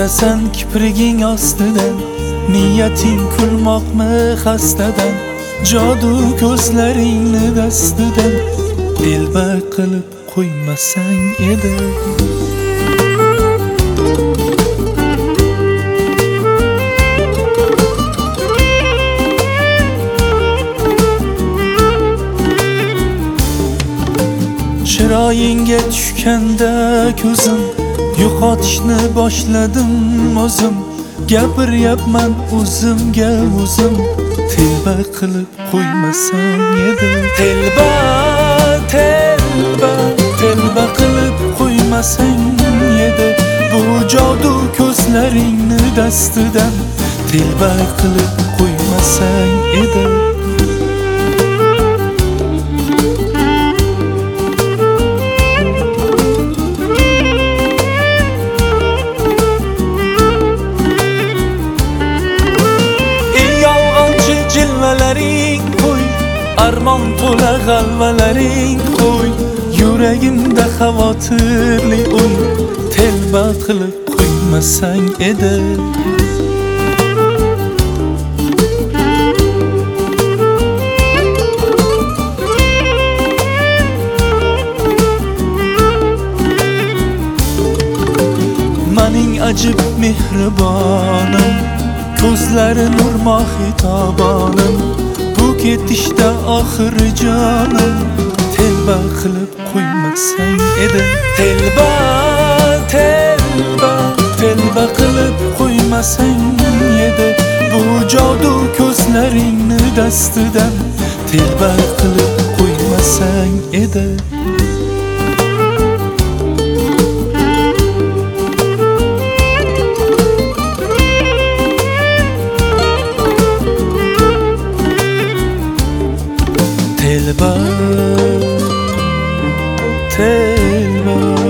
Yurasan kipriging ostidan, niyating kulmoqmi xastadan, jodu ko'zlaringni dastidan dilbar qilib qo'ymasang edi. Chiroyingga tushganda ko'zim, yo'qotishni boshladim o'zim. Gapiryapman o'zimga o'zim, telba qilib qo'ymasam edi. Telba, telba, telba qilib qo'ymasang edi. Bu jodu ko'zlaringni dastidan telba qilib qo'ymasang edi. Jilvalaring qo'y, armon to'la g'alvalaring qo'y, yuragimda xavotirli o'y, telba qilib qo'ymasang edi. Mening ajib mehribonim, ko'zlari nur mohitobonim, bu ketishda oxiri jonim, telba qilib qo'ymasang edi. Telba, telba, telba qilib qo'ymasang edi. Bu jodu ko'zlaringni dastidan telba qilib qo'ymasang edi. Telba, telba.